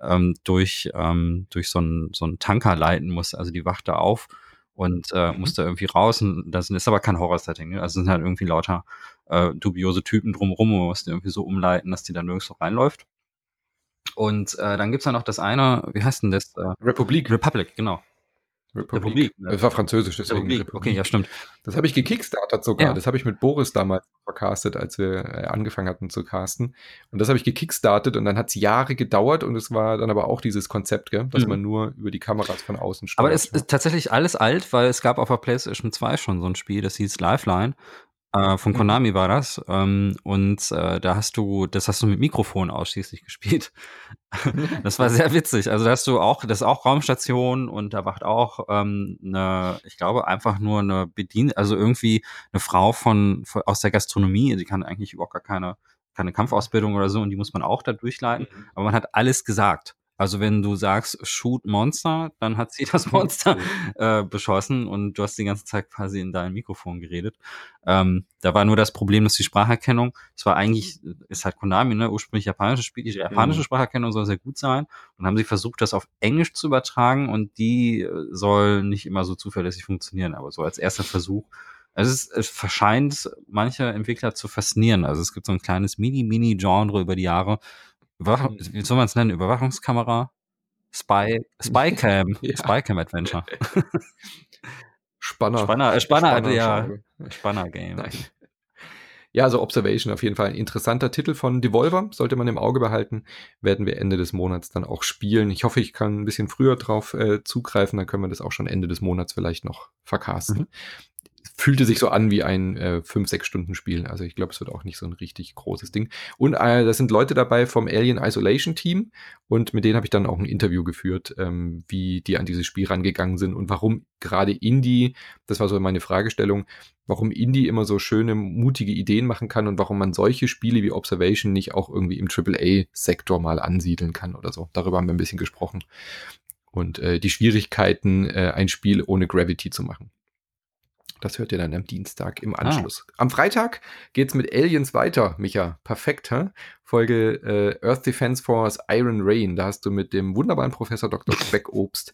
durch so einen Tanker leiten muss. Also die wacht da auf und muss Mhm. da irgendwie raus. Und das ist aber kein Horror-Setting. Ne? Also es sind halt irgendwie lauter dubiose Typen drumrum, und man muss die irgendwie so umleiten, dass die da nirgends so reinläuft. Und dann gibt's ja noch das eine, wie heißt denn das? Republik. Republic, genau. Republik. Republik, ne? Es war französisch, deswegen Republik, okay, ja, Republik. stimmt. Das habe ich gekickstartet sogar. Ja. Das habe ich mit Boris damals vercastet, als wir angefangen hatten zu casten. Und das habe ich gekickstartet und dann hat es Jahre gedauert und es war dann aber auch dieses Konzept, gell, dass Mhm. man nur über die Kameras von außen Aber es steuert. Ja. ist tatsächlich alles alt, weil es gab auf der PlayStation 2 schon so ein Spiel, das hieß Lifeline. Von Mhm. Konami war das. Und das hast du mit Mikrofon ausschließlich gespielt. Das war sehr witzig. Also da hast du auch, das ist auch Raumstation und da wacht auch ich glaube, einfach nur eine also irgendwie eine Frau aus der Gastronomie, die kann eigentlich überhaupt gar keine Kampfausbildung oder so und die muss man auch da durchleiten. Mhm. Aber man hat alles gesagt. Also wenn du sagst, shoot Monster, dann hat sie das Monster Cool. beschossen und du hast die ganze Zeit quasi in dein Mikrofon geredet. Da war nur das Problem, dass die Spracherkennung, es war eigentlich, ist halt Konami, ne, ursprünglich japanisches Spiel, die japanische Mhm. Spracherkennung soll sehr gut sein und haben sie versucht, das auf Englisch zu übertragen und die soll nicht immer so zuverlässig funktionieren, aber so als erster Versuch. Also es scheint manche Entwickler zu faszinieren. Also es gibt so ein kleines Mini-Genre über die Jahre. Mhm. Wie soll man es nennen? Überwachungskamera? Spycam. Ja. Spycam Adventure. Spanner. Spanner, Spanner ja, Genre. Spanner Game. Nein. Ja, also Observation auf jeden Fall ein interessanter Titel von Devolver, sollte man im Auge behalten. Werden wir Ende des Monats dann auch spielen. Ich hoffe, ich kann ein bisschen früher drauf zugreifen, dann können wir das auch schon Ende des Monats vielleicht noch vercasten. Fühlte sich so an wie ein 5-6 Stunden Spiel. Also ich glaube, es wird auch nicht so ein richtig großes Ding. Und da sind Leute dabei vom Alien Isolation Team und mit denen habe ich dann auch ein Interview geführt, wie die an dieses Spiel rangegangen sind und warum gerade Indie, das war so meine Fragestellung, warum Indie immer so schöne, mutige Ideen machen kann und warum man solche Spiele wie Observation nicht auch irgendwie im AAA-Sektor mal ansiedeln kann oder so. Darüber haben wir ein bisschen gesprochen. Und die Schwierigkeiten, ein Spiel ohne Gravity zu machen. Das hört ihr dann am Dienstag im Anschluss. Am Freitag geht's mit Aliens weiter, Micha. Perfekt, hä? Folge Earth Defense Force Iron Rain. Da hast du mit dem wunderbaren Professor Dr. Speckobst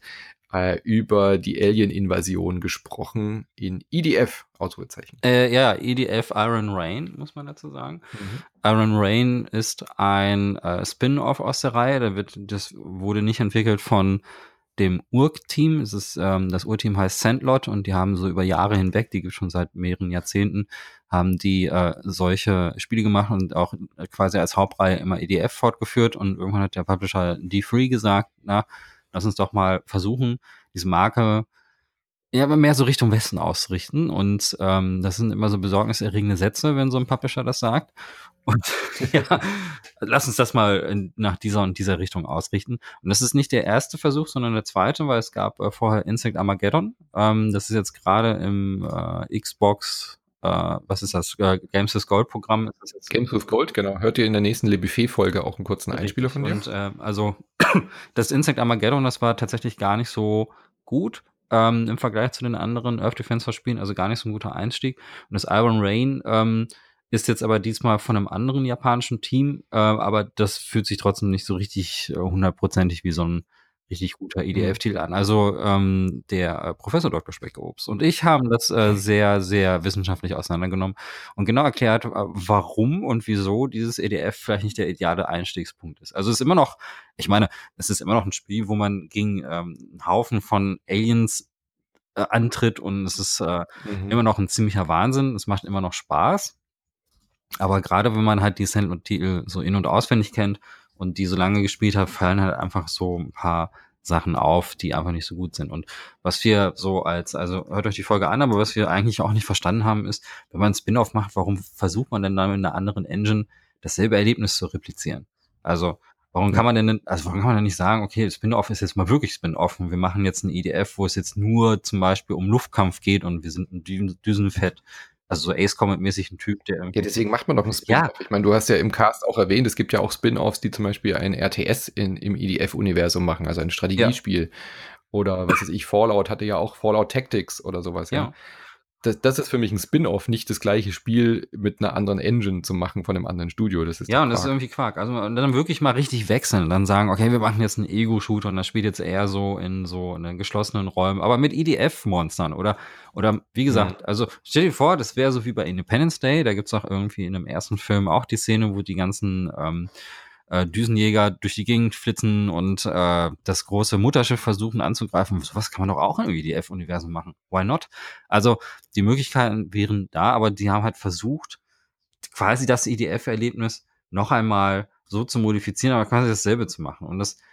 über die Alien-Invasion gesprochen in EDF, Ausrufezeichen. Ja, EDF Iron Rain, muss man dazu sagen. Iron Rain ist ein Spin-off aus der Reihe. Das wurde nicht entwickelt von dem Urk-Team. Das Urteam heißt Sandlot und die haben so über Jahre hinweg, die gibt es schon seit mehreren Jahrzehnten, haben die solche Spiele gemacht und auch quasi als Hauptreihe immer EDF fortgeführt und irgendwann hat der Publisher D3 gesagt, na, lass uns doch mal versuchen, diese Marke aber mehr so Richtung Westen ausrichten und das sind immer so besorgniserregende Sätze, wenn so ein Publisher das sagt. Und ja, lass uns das mal nach dieser und dieser Richtung ausrichten. Und das ist nicht der erste Versuch, sondern der zweite, weil es gab vorher Insect Armageddon. Das ist jetzt gerade im Xbox, was ist das? Games with Gold Programm. Ist das jetzt Games with Gold, genau. Hört ihr in der nächsten Le Buffet-Folge auch einen kurzen Einspieler von dir? Und also das Insect Armageddon, das war tatsächlich gar nicht so gut. Im Vergleich zu den anderen Earth Defense Force Spielen, also gar nicht so ein guter Einstieg. Und das Iron Rain ist jetzt aber diesmal von einem anderen japanischen Team, aber das fühlt sich trotzdem nicht so richtig hundertprozentig wie so ein richtig guter EDF-Titel an. Also der Professor Dr. Speckobst und ich haben das sehr, sehr wissenschaftlich auseinandergenommen und genau erklärt, warum und wieso dieses EDF vielleicht nicht der ideale Einstiegspunkt ist. Also es ist immer noch, ich meine, es ist immer noch ein Spiel, wo man gegen einen Haufen von Aliens antritt und es ist immer noch ein ziemlicher Wahnsinn. Es macht immer noch Spaß. Aber gerade wenn man halt die Sandlot-Titel so in- und auswendig kennt und die so lange gespielt hat, fallen halt einfach so ein paar Sachen auf, die einfach nicht so gut sind. Und was wir so also hört euch die Folge an, aber was wir eigentlich auch nicht verstanden haben, ist, wenn man ein Spin-off macht, warum versucht man denn dann in einer anderen Engine dasselbe Erlebnis zu replizieren? Also warum kann man denn nicht sagen, okay, Spin-off ist jetzt mal wirklich Spin-off und wir machen jetzt ein EDF, wo es jetzt nur zum Beispiel um Luftkampf geht und wir sind ein Düsenfett. Also so Ace Comet-mäßig ein Typ, der irgendwie. Ja, deswegen macht man doch einen Spin-off. Ich meine, du hast ja im Cast auch erwähnt, es gibt ja auch Spin-offs, die zum Beispiel ein RTS im EDF-Universum machen, also ein Strategiespiel. Oder was weiß ich, Fallout hatte ja auch Fallout Tactics oder sowas, ja. Das ist für mich ein Spin-off, nicht das gleiche Spiel mit einer anderen Engine zu machen von einem anderen Studio. Das ist und das ist irgendwie Quark. Also und dann wirklich mal richtig wechseln und dann sagen, okay, wir machen jetzt einen Ego-Shooter und das spielt jetzt eher so in geschlossenen Räumen, aber mit EDF-Monstern oder wie gesagt, also stell dir vor, das wäre so wie bei Independence Day, da gibt's auch irgendwie in dem ersten Film auch die Szene, wo die ganzen Düsenjäger durch die Gegend flitzen und das große Mutterschiff versuchen anzugreifen. Sowas kann man doch auch im EDF-Universum machen. Why not? Also die Möglichkeiten wären da, aber die haben halt versucht, quasi das EDF-Erlebnis noch einmal so zu modifizieren, aber quasi dasselbe zu machen. Und das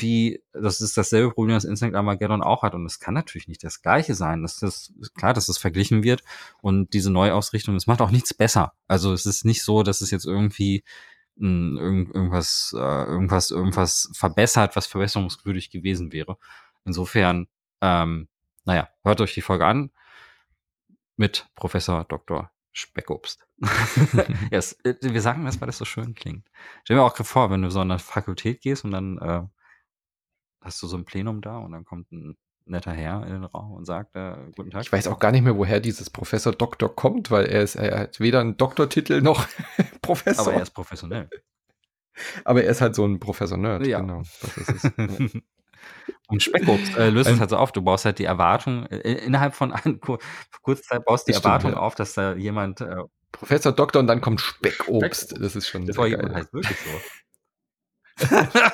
ist dasselbe Problem, das Insect Armageddon auch hat. Und es kann natürlich nicht das Gleiche sein. Das ist klar, dass das verglichen wird. Und diese Neuausrichtung, das macht auch nichts besser. Also es ist nicht so, dass es jetzt irgendwie irgendwas verbessert, was verbesserungswürdig gewesen wäre. Insofern, hört euch die Folge an mit Professor Dr. Speckobst. Wir sagen das, weil das so schön klingt. Stell mir auch vor, wenn du so an eine Fakultät gehst und dann hast du so ein Plenum da und dann kommt ein netter Herr in den Raum und sagt, guten Tag. Ich weiß auch gar nicht mehr, woher dieses Professor Doktor kommt, weil er hat weder einen Doktortitel noch Professor. Aber er ist professionell. Aber er ist halt so ein Professor-Nerd, ja. Genau. Das ist es. Ja. Und Speckobst löst es halt so auf. Du baust halt die Erwartung, innerhalb von kurzer Zeit baust du die Erwartung auf, dass da jemand Professor Doktor und dann kommt Speckobst. Das ist schon das sehr geil. Heißt wirklich so.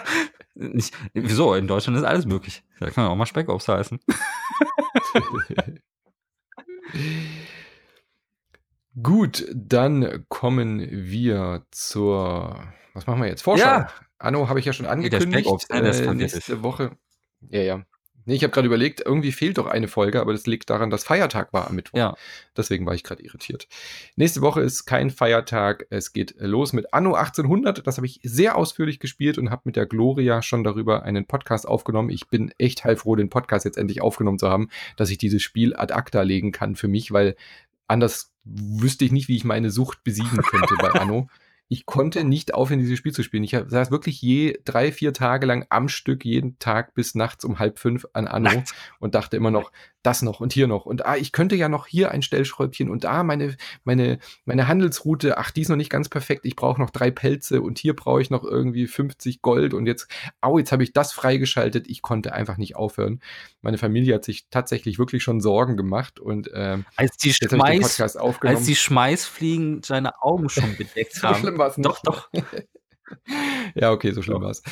Wieso? In Deutschland ist alles möglich. Da kann man auch mal Speckobst heißen. Gut, dann kommen wir zur, was machen wir jetzt? Vorschau. Ja. Anno habe ich ja schon Der angekündigt. Speckobst, ne, der ist verwirrt. Nächste Woche. Ja. Nee, ich habe gerade überlegt, irgendwie fehlt doch eine Folge, aber das liegt daran, dass Feiertag war am Mittwoch. Ja. Deswegen war ich gerade irritiert. Nächste Woche ist kein Feiertag. Es geht los mit Anno 1800. Das habe ich sehr ausführlich gespielt und habe mit der Gloria schon darüber einen Podcast aufgenommen. Ich bin echt heilfroh, den Podcast jetzt endlich aufgenommen zu haben, dass ich dieses Spiel ad acta legen kann für mich, weil anders wüsste ich nicht, wie ich meine Sucht besiegen könnte bei Anno. Ich konnte nicht aufhören, dieses Spiel zu spielen. Ich saß wirklich 3-4 Tage lang am Stück, jeden Tag bis nachts um 4:30 an Anno und dachte immer noch, das noch und hier noch. Und ich könnte ja noch hier ein Stellschräubchen und meine Handelsroute, die ist noch nicht ganz perfekt. Ich brauche noch 3 Pelze und hier brauche ich noch irgendwie 50 Gold und jetzt habe ich das freigeschaltet. Ich konnte einfach nicht aufhören. Meine Familie hat sich tatsächlich wirklich schon Sorgen gemacht und als die jetzt habe ich den Podcast aufgenommen. Als die Schmeißfliegen seine Augen schon bedeckt So haben. schlimm war's nicht. Doch. Ja, okay, so schlimm war's.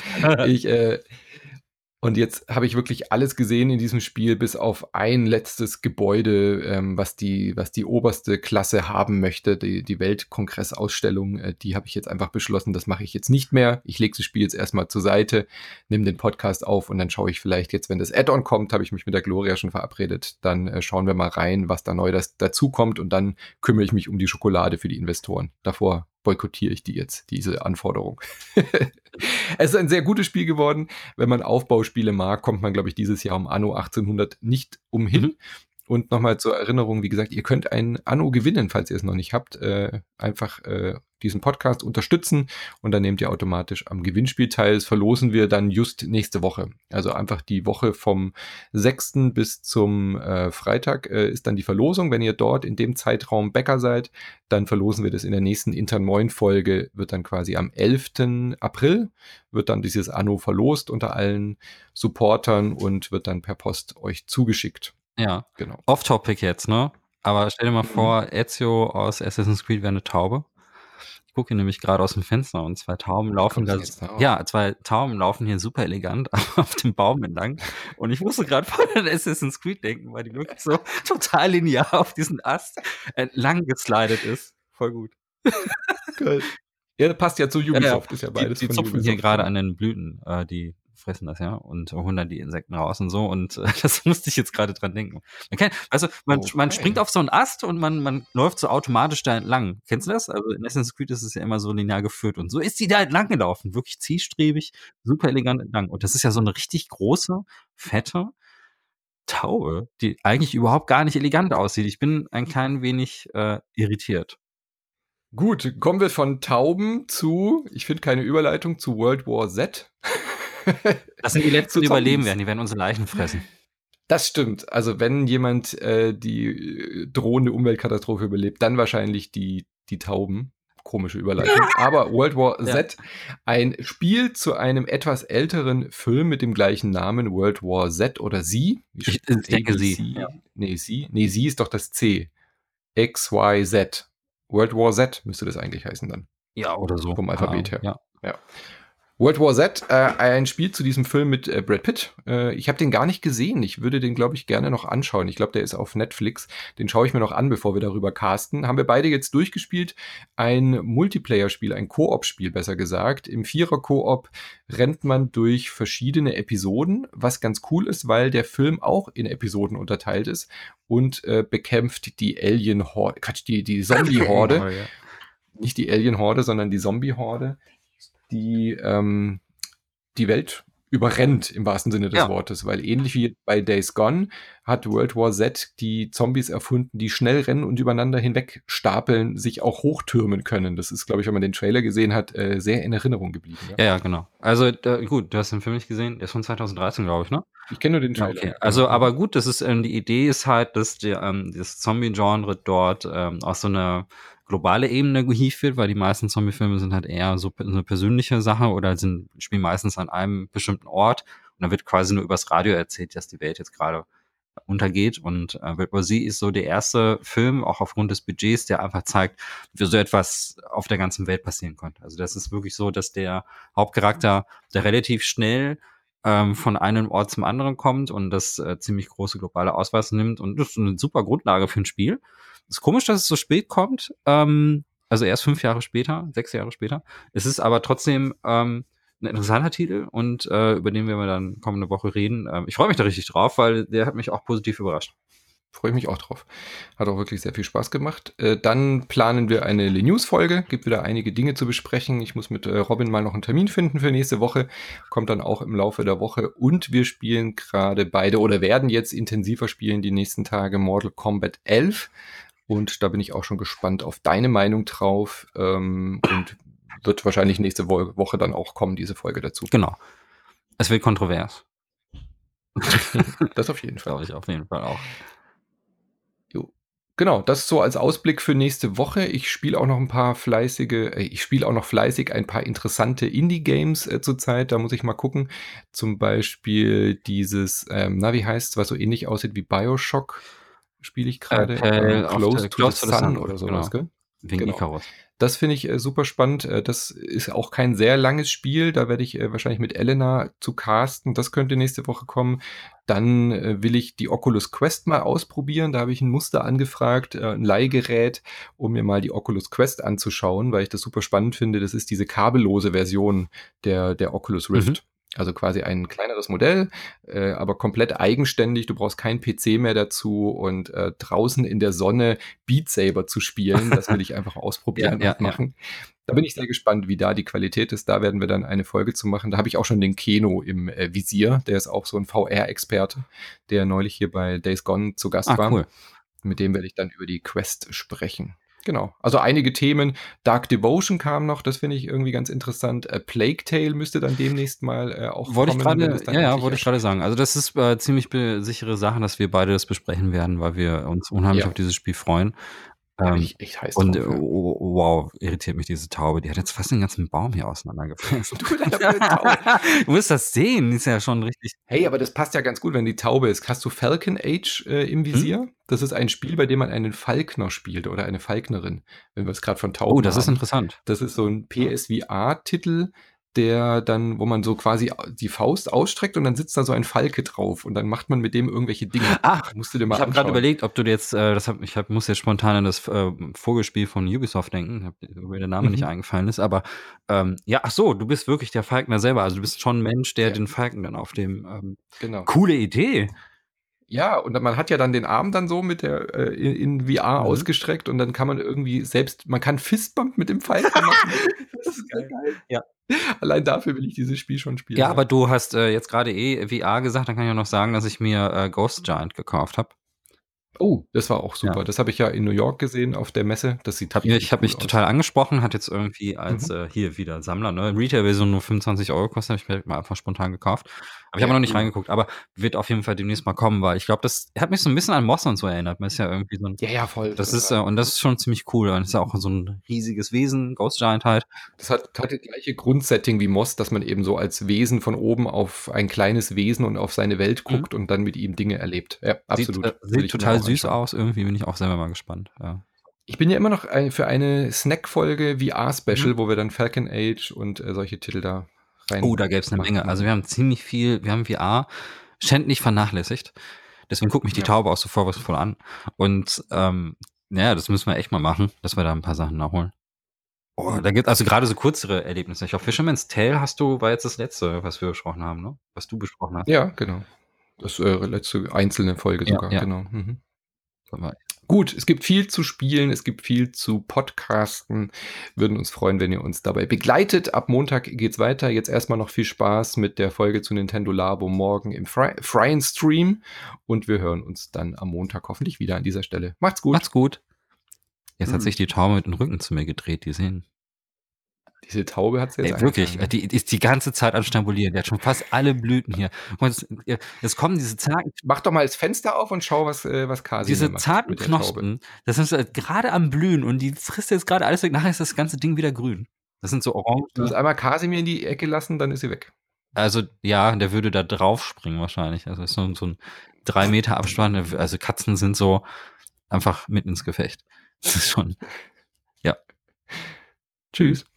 Und jetzt habe ich wirklich alles gesehen in diesem Spiel, bis auf ein letztes Gebäude, was die oberste Klasse haben möchte, die Weltkongressausstellung. Die habe ich jetzt einfach beschlossen, das mache ich jetzt nicht mehr. Ich lege das Spiel jetzt erstmal zur Seite, nehme den Podcast auf und dann schaue ich vielleicht jetzt, wenn das Add-on kommt, habe ich mich mit der Gloria schon verabredet, dann schauen wir mal rein, was da neu dazu kommt und dann kümmere ich mich um die Schokolade für die Investoren. Davor boykottiere ich diese Anforderung. Es ist ein sehr gutes Spiel geworden. Wenn man Aufbauspiele mag, kommt man, glaube ich, dieses Jahr um Anno 1800 nicht umhin. Und nochmal zur Erinnerung, wie gesagt, ihr könnt ein Anno gewinnen, falls ihr es noch nicht habt. Einfach diesen Podcast unterstützen und dann nehmt ihr automatisch am Gewinnspiel teil. Das verlosen wir dann just nächste Woche. Also einfach die Woche vom 6. bis zum Freitag ist dann die Verlosung. Wenn ihr dort in dem Zeitraum Bäcker seid, dann verlosen wir das in der nächsten Intern 9 Folge, wird dann quasi am 11. April, wird dann dieses Anno verlost unter allen Supportern und wird dann per Post euch zugeschickt. Ja, genau. Off-Topic jetzt, ne? Aber stell dir mal vor, Ezio aus Assassin's Creed wäre eine Taube. Ich gucke hier nämlich gerade aus dem Fenster und 2 Tauben laufen da. Ja, 2 Tauben laufen hier super elegant auf dem Baum entlang. Und ich musste gerade vor an Assassin's Creed denken, weil die wirklich so total linear auf diesen Ast entlang geslidet ist. Voll gut. Geil. Ja, passt ja zu Ubisoft, ist ja beides die von zupfen Ubisoft. Hier gerade an den Blüten, die fressen das ja und holen dann die Insekten raus und so und das musste ich jetzt gerade dran denken. Man springt auf so einen Ast und man läuft so automatisch da entlang. Kennst du das? Also in Assassin's Creed ist es ja immer so linear geführt und so ist die da entlang gelaufen. Wirklich zielstrebig, super elegant entlang. Und das ist ja so eine richtig große, fette Taube, die eigentlich überhaupt gar nicht elegant aussieht. Ich bin ein klein wenig irritiert. Gut, kommen wir von Tauben zu, ich finde keine Überleitung, zu World War Z. Das sind die letzten, die überleben werden. Die werden unsere Leichen fressen. Das stimmt. Also wenn jemand die drohende Umweltkatastrophe überlebt, dann wahrscheinlich die Tauben. Komische Überleitung. Aber World War Z, ein Spiel zu einem etwas älteren Film mit dem gleichen Namen, World War Z oder Sie. Ich denke Sie. Ja. Nee, Sie ist doch das C. XYZ. World War Z müsste das eigentlich heißen dann. Ja, oder so. Vom Alphabet her. Ja. World War Z, ein Spiel zu diesem Film mit Brad Pitt. Ich habe den gar nicht gesehen. Ich würde den, glaube ich, gerne noch anschauen. Ich glaube, der ist auf Netflix. Den schaue ich mir noch an, bevor wir darüber casten. Haben wir beide jetzt durchgespielt. Ein Multiplayer-Spiel, ein Koop-Spiel, besser gesagt. Im Vierer-Koop rennt man durch verschiedene Episoden, was ganz cool ist, weil der Film auch in Episoden unterteilt ist und bekämpft die Alien-Horde, die Zombie-Horde. Nicht die Alien-Horde, sondern die Zombie-Horde, die die Welt überrennt im wahrsten Sinne des Wortes, weil ähnlich wie bei Days Gone hat World War Z die Zombies erfunden, die schnell rennen und übereinander hinweg stapeln, sich auch hochtürmen können. Das ist, glaube ich, wenn man den Trailer gesehen hat, sehr in Erinnerung geblieben. Ja, genau. Also gut, du hast den Film nicht gesehen, der ist von 2013, glaube ich, ne? Ich kenne nur den Trailer. Okay. Also, aber gut, das ist die Idee ist halt, dass das Zombie-Genre dort aus so einer globale Ebene gehievt wird, weil die meisten Zombie-Filme sind halt eher so eine persönliche Sache oder spielen meistens an einem bestimmten Ort und dann wird quasi nur übers Radio erzählt, dass die Welt jetzt gerade untergeht und World War Z ist so der erste Film, auch aufgrund des Budgets, der einfach zeigt, wie so etwas auf der ganzen Welt passieren konnte. Also das ist wirklich so, dass der Hauptcharakter, der relativ schnell von einem Ort zum anderen kommt und das ziemlich große globale Ausmaße nimmt und das ist eine super Grundlage für ein Spiel. ist komisch, dass es so spät kommt. Also erst 5 Jahre später, 6 Jahre später. Es ist aber trotzdem ein interessanter Titel und über den werden wir dann kommende Woche reden. Ich freue mich da richtig drauf, weil der hat mich auch positiv überrascht. Freue ich mich auch drauf. Hat auch wirklich sehr viel Spaß gemacht. Dann planen wir eine Le News-Folge. Gibt wieder einige Dinge zu besprechen. Ich muss mit Robin mal noch einen Termin finden für nächste Woche. Kommt dann auch im Laufe der Woche. Und wir spielen gerade beide oder werden jetzt intensiver spielen die nächsten Tage Mortal Kombat 11. Und da bin ich auch schon gespannt auf deine Meinung drauf. Und wird wahrscheinlich nächste Woche dann auch kommen, diese Folge dazu. Genau. Es wird kontrovers. Das auf jeden Fall. Glaube ich auf jeden Fall auch. Jo. Genau, das so als Ausblick für nächste Woche. Ich spiele auch noch ein paar fleißig ein paar interessante Indie-Games zurzeit. Da muss ich mal gucken. Zum Beispiel dieses, wie heißt's, was so ähnlich aussieht wie BioShock, spiele ich gerade. Close to the Sun oder sowas, genau. gell? Wegen Genau. Icarus. Das finde ich super spannend. Das ist auch kein sehr langes Spiel. Da werde ich wahrscheinlich mit Elena zu casten. Das könnte nächste Woche kommen. Dann will ich die Oculus Quest mal ausprobieren. Da habe ich ein Muster angefragt, ein Leihgerät, um mir mal die Oculus Quest anzuschauen, weil ich das super spannend finde. Das ist diese kabellose Version der Oculus Rift. Also quasi ein kleineres Modell, aber komplett eigenständig. Du brauchst keinen PC mehr dazu und draußen in der Sonne Beat Saber zu spielen, das will ich einfach ausprobieren und machen. Da bin ich sehr gespannt, wie da die Qualität ist. Da werden wir dann eine Folge zu machen. Da habe ich auch schon den Keno im Visier. Der ist auch so ein VR-Experte, der neulich hier bei Days Gone zu Gast war. Cool. Mit dem werde ich dann über die Quest sprechen. Genau, also einige Themen. Dark Devotion kam noch, das finde ich irgendwie ganz interessant. Plague Tale müsste dann demnächst mal auch wollte kommen. Wollte ich gerade sagen. Also das ist ziemlich sichere Sache, dass wir beide das besprechen werden, weil wir uns unheimlich auf dieses Spiel freuen. Ich heiß und drauf, wow, irritiert mich diese Taube. Die hat jetzt fast den ganzen Baum hier auseinandergefressen. Du musst das sehen, die ist ja schon richtig. Hey, aber das passt ja ganz gut, wenn die Taube ist. Hast du Falcon Age im Visier? Das ist ein Spiel, bei dem man einen Falkner spielt oder eine Falknerin, wenn wir es gerade von Tauben das haben. ist interessant. Das ist so ein PSVR-Titel, der dann, wo man so quasi die Faust ausstreckt und dann sitzt da so ein Falke drauf und dann macht man mit dem irgendwelche Dinge. Musst du dir mal ich habe gerade überlegt, ob du jetzt, muss jetzt spontan an das Vogelspiel von Ubisoft denken, wo mir der Name nicht eingefallen ist, aber du bist wirklich der Falkner selber, also du bist schon ein Mensch, der den Falken dann auf dem, genau. Coole Idee. Ja, und man hat ja dann den Arm dann so mit der in VR ausgestreckt und dann kann man irgendwie man kann Fistbump mit dem Falken machen. Das ist geil. Ja. Allein dafür will ich dieses Spiel schon spielen. Ja, aber du hast jetzt gerade VR gesagt, dann kann ich auch noch sagen, dass ich mir Ghost Giant gekauft habe. Oh, das war auch super. Ja. Das habe ich ja in New York gesehen auf der Messe. Das sieht ich habe mich total angesprochen, hat jetzt irgendwie als hier wieder Sammler, ne? Retail-Version nur 25 € gekostet, habe ich mir mal einfach spontan gekauft. Aber ich habe noch nicht reingeguckt, aber wird auf jeden Fall demnächst mal kommen, weil ich glaube, das hat mich so ein bisschen an Moss und so erinnert. Man ist ja irgendwie so ein. Ja, voll. Das ist und das ist schon ziemlich cool. Und das ist ja auch so ein riesiges Wesen, Ghost Giant halt. Das hat das gleiche Grundsetting wie Moss, dass man eben so als Wesen von oben auf ein kleines Wesen und auf seine Welt guckt und dann mit ihm Dinge erlebt. Ja, absolut. Sieht total süß aus. Irgendwie bin ich auch selber mal gespannt. Ja. Ich bin ja immer noch für eine Snack-Folge VR-Special, wo wir dann Falcon Age und solche Titel da rein. Oh, da gäbe es eine Menge. Also wir haben ziemlich viel, wir haben VR schändlich vernachlässigt. Deswegen guckt mich die Taube auch so vorwurfsvoll an. Und das müssen wir echt mal machen, dass wir da ein paar Sachen nachholen. Oh, da gibt also gerade so kürzere Erlebnisse. Ich glaube, Fisherman's Tale war jetzt das letzte, was wir besprochen haben, ne? Was du besprochen hast. Ja, genau. Das letzte einzelne Folge sogar, genau. Gut, es gibt viel zu spielen, es gibt viel zu podcasten. Würden uns freuen, wenn ihr uns dabei begleitet. Ab Montag geht's weiter. Jetzt erstmal noch viel Spaß mit der Folge zu Nintendo Labo morgen im freien Stream. Und wir hören uns dann am Montag hoffentlich wieder an dieser Stelle. Macht's gut. Macht's gut. Jetzt hat sich die Taube mit dem Rücken zu mir gedreht, die sehen. Diese Taube hat sie jetzt wirklich, die ist die ganze Zeit am Stambulieren. Die hat schon fast alle Blüten hier. Jetzt kommen diese zarten. Mach doch mal das Fenster auf und schau, was Kasi diese zarten Knospen, das ist gerade am Blühen und die frisst jetzt gerade alles weg. Nachher ist das ganze Ding wieder grün. Das sind so orange. Du musst einmal Kasimir in die Ecke lassen, dann ist sie weg. Also, ja, der würde da drauf springen wahrscheinlich. Also, ist so ein 3 Meter Abstand. Also, Katzen sind so einfach mit ins Gefecht. Das ist schon, ja. Tschüss.